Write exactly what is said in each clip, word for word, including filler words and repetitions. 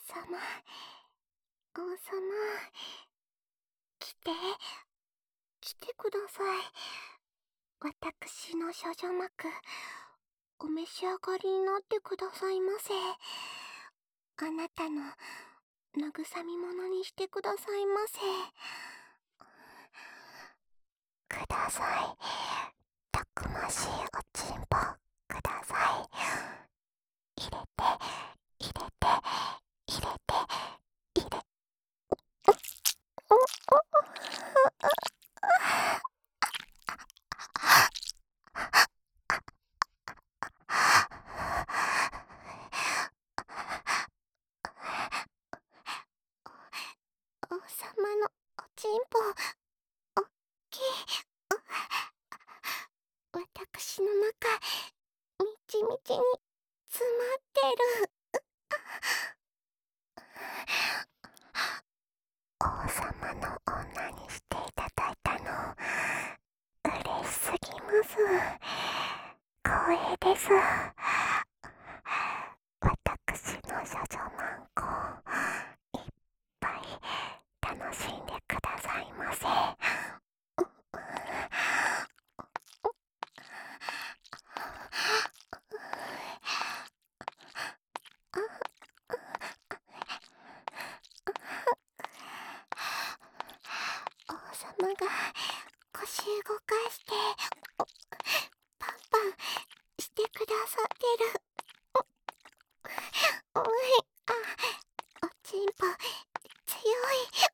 様、王様、来て、来てください。私の処女膜、お召し上がりになってくださいませ。あなたの慰み者にしてくださいませ。ください。たくましいおちんぽください。入れて、入れて、入れて、入れ。王様のおちんぽ、おっきい。私の中、みちみちに詰まってる。王様の女にしていただいたの、嬉しすぎます。光栄です。私の処女マンコ、いっぱい楽しんでくださいませ。王様が腰動かしてパンパンしてくださってる。おい、あ、おちんぽ強い。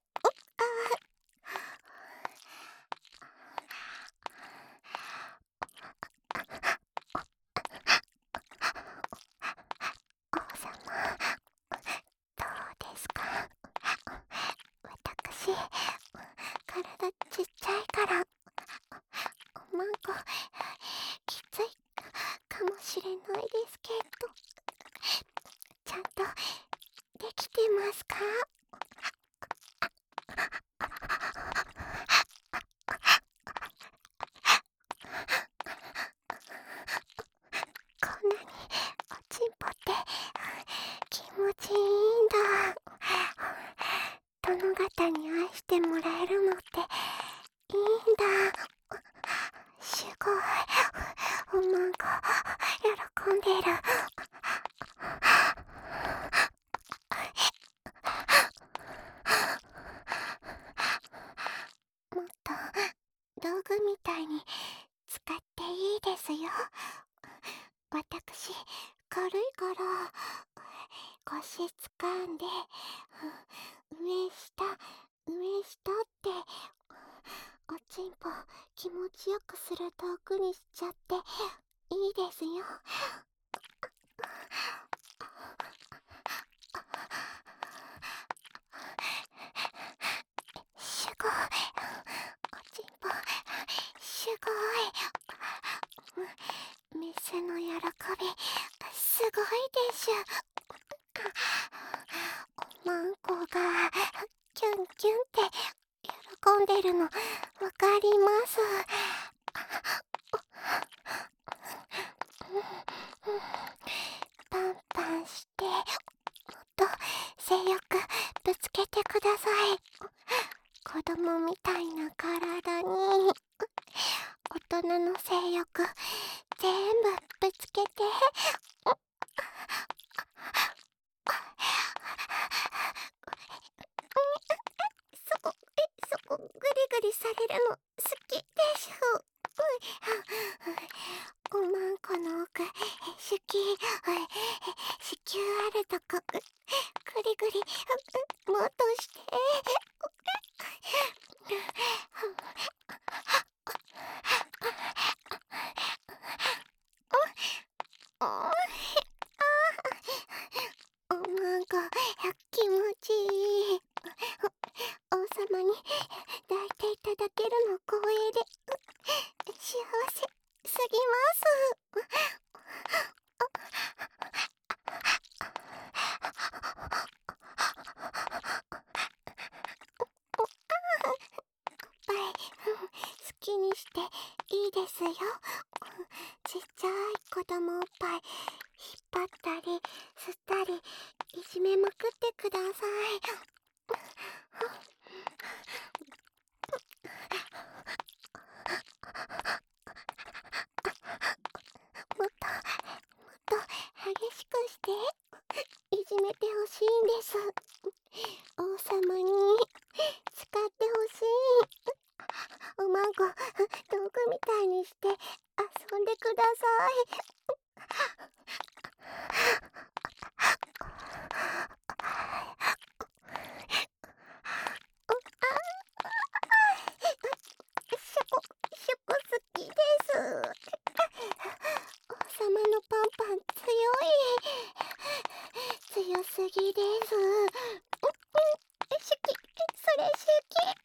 王様、どうですか？私、体ちっちゃいからおまんこきついかもしれないですけど、ちゃんとできてますか？こんなにおちんぽって気持ちいいんだ。殿方に愛してもらえるのっていいんだ。すごい。おまんこ喜んでる。もっと道具みたいに使っていいですよ。私軽いから腰掴んで上下上下っておちんぽ気持ちよくする道具にしちゃっていいですよ。すごい。おちんぽすごい。メスの喜びすごいでしゅ。おまんこがキュンキュンって喜んでるのわかります。パンパンしてもっと性欲ぶつけてください。子供みたいな体に大人の性欲全部ぶつけて。そこ、え、そこ、ぐりぐりされるの好きでしょ。おまんこの奥、好き。子宮あるとこ、ぐりぐり、もっとして。おまんこ、気持ちいい。王様に抱いていただけるの光栄で幸せすぎます。おっぱい好きにしていいですよ。ちっちゃい子供おっぱい引っ張ったり吸ったりいじめまくってください。もっともっと激しくしていじめてほしいんです。王様に使ってほしい。おまんこ道具みたいにして遊んでください。ショコショコ好きです。王様のパンパン強い。強すぎです。好き、それ好き。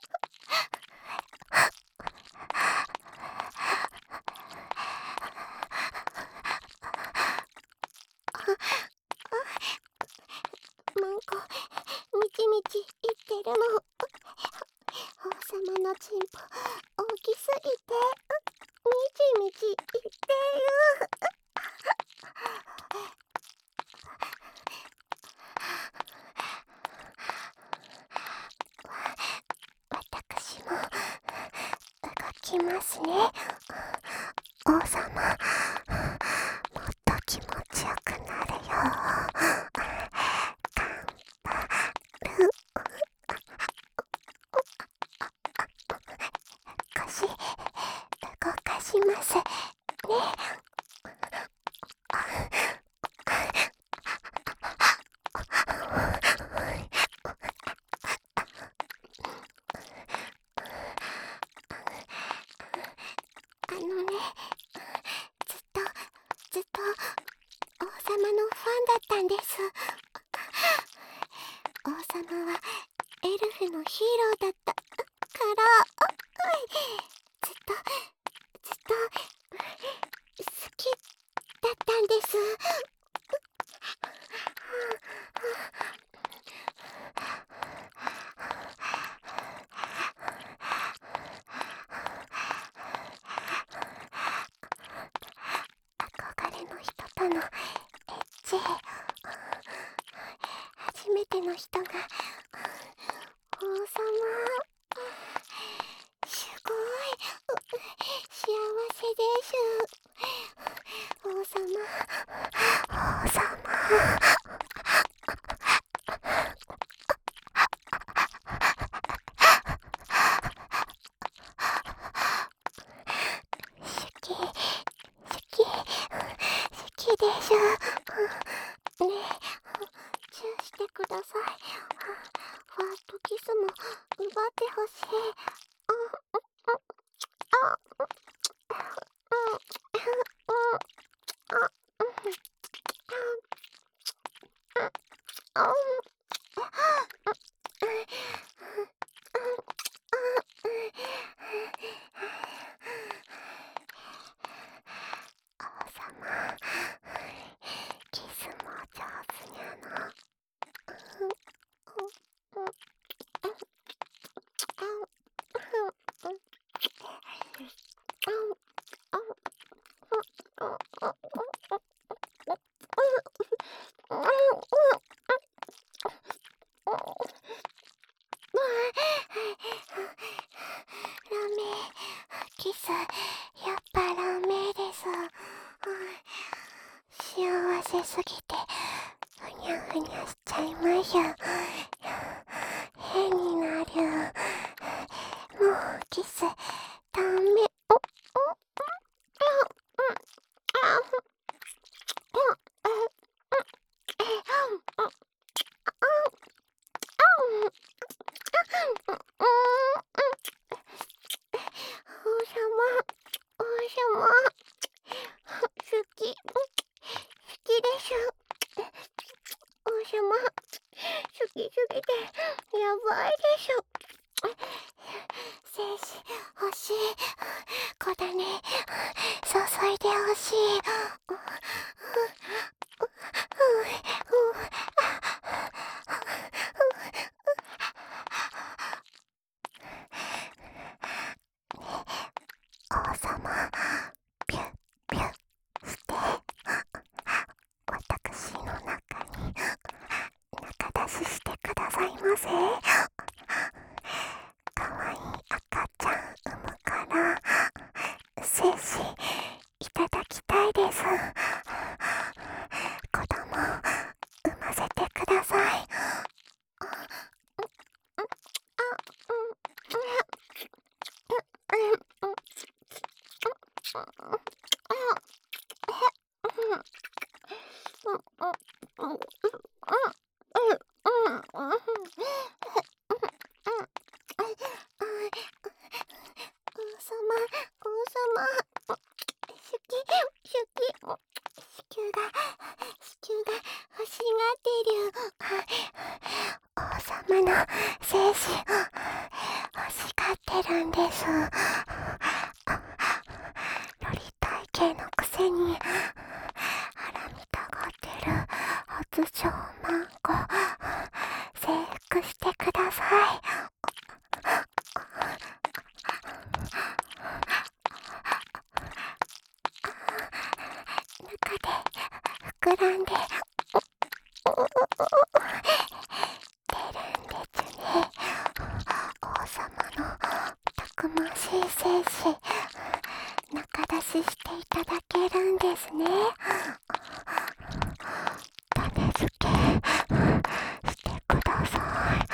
マンコみちみち言ってるの。王様のチンポ大きすぎてみちみち言ってる。私も動きますね。王様、もっと気持ちよくなるよ。腰動かしますね。あのね、ずっとずっと王様のファンだったんです。王様はエルフのヒーローだったからずっとずっと好きだったんです。憧れの人とのエッチ、初めての人が王様、すごい幸せです。王様、王様。好き、好き、好きです。ねえ、チューしてください。ファーストキスも奪ってほしい。王様、キスも上手にゃの。ラメキス、やっぱラメです。幸せすぎてふにゃふにゃしちゃいましゅ。変になる。もうキスダメ。おお王様、王様、好き、好きです。王様、好きすぎてやばいでしょ。精子欲しい。子種注いでほしい。王様、ピュッピュッして私の中にぜ。かわいい赤ちゃん産むから精子いただきたいです。子供産ませてください。王様、王様、シュキ、シュキ、子宮が、子宮が欲しがってる。王様の精子、欲しがってるんです。より体型のくせに、腹みたがってる発情マンコ、征服してください。中で膨らんで出るんですね。王様のたくましい精子、中出ししていただけるんですね。種付けしてください。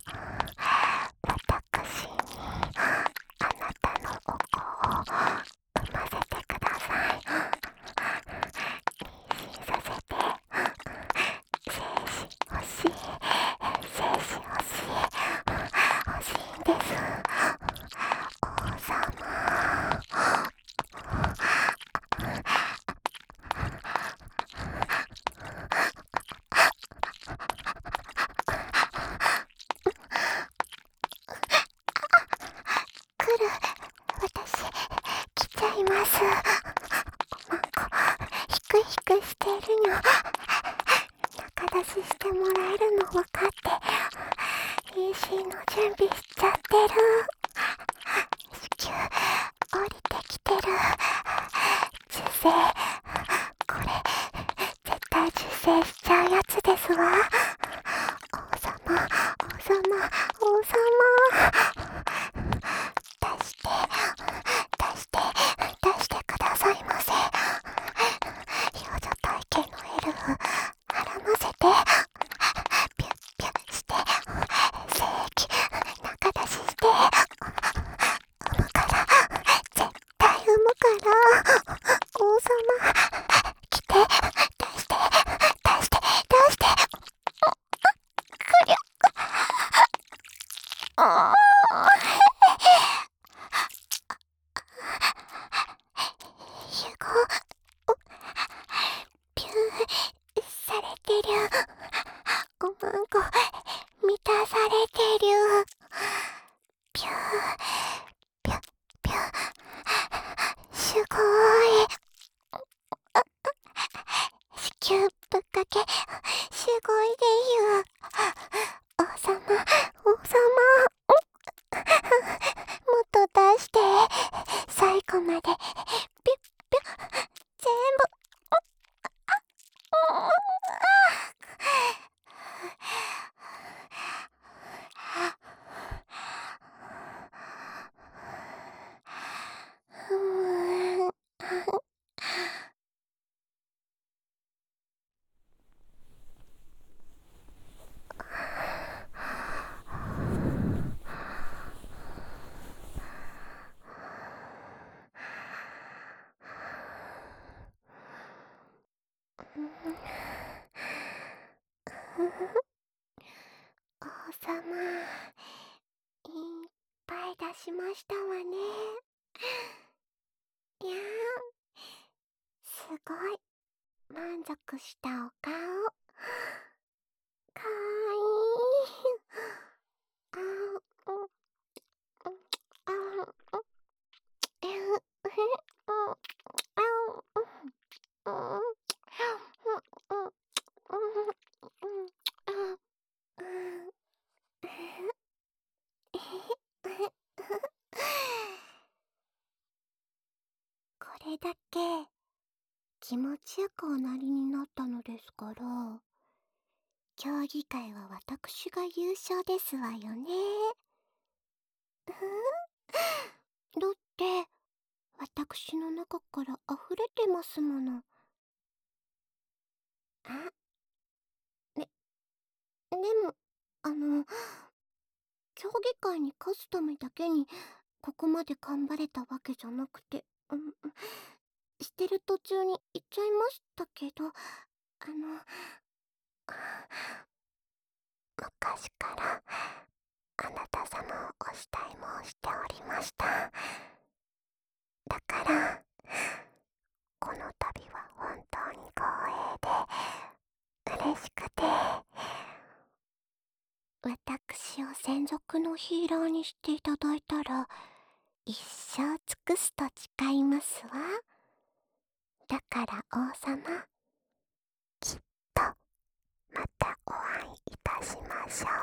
私にあなたのお子を産ませてください。妊娠させて精子欲しい、精子欲しい、欲しいんです。王様、来る。私来ちゃいます。マンコヒクヒクしてるよ。中出ししてもらえるの分かって妊娠の準備しちゃってる。子宮降りてきてる。受精、これ絶対受精しちゃうやつですわ。王様、王様、王様、出して出して出してくださいませ。幼女体型のエルフ絡ませてピュッピュッして精液中出しして産むから、絶対産むから。王様来て、出して出して出して、くりゃあーゆごピューされてる。おまんこ満たされてる。ピューピュッピュー、すごい。子宮ぶっかけすごいでゆう。王様、王様、もっと出して、最後までピュッピュッ全部。うーん王様、いっぱい出しましたわね。いやー、すごい満足したお顔。かわいい。あー、うん、うん、あー、うん、えう、え、うん、あー、うん、うん、うん、うん、うん、うん、あ、うん、えええこれだけ気持ちよくおなりになったのですから、 競技会は私が優勝ですわよね。うん、だって、私の中から溢れてますもの。あ、ね、でも、あの、競技会に勝つためだけに、ここまで頑張れたわけじゃなくて、うん、してる途中に言っちゃいましたけど、あの、昔からあなた様をお慕い申しておりました。だから、この度は本当に光栄で嬉しくて、私を専属のヒーローにしていただいたら、一生尽くすと誓いますわ。だから王様、きっとまたお会いいたしましょう。